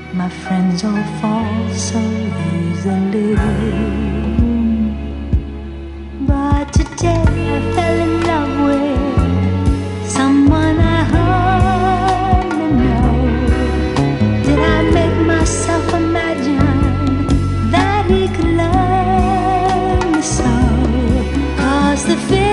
My friends all fall so easily. But today I fell in love with someone I hardly know. Did I make myself imagine that he could love me so? 'Cause the fear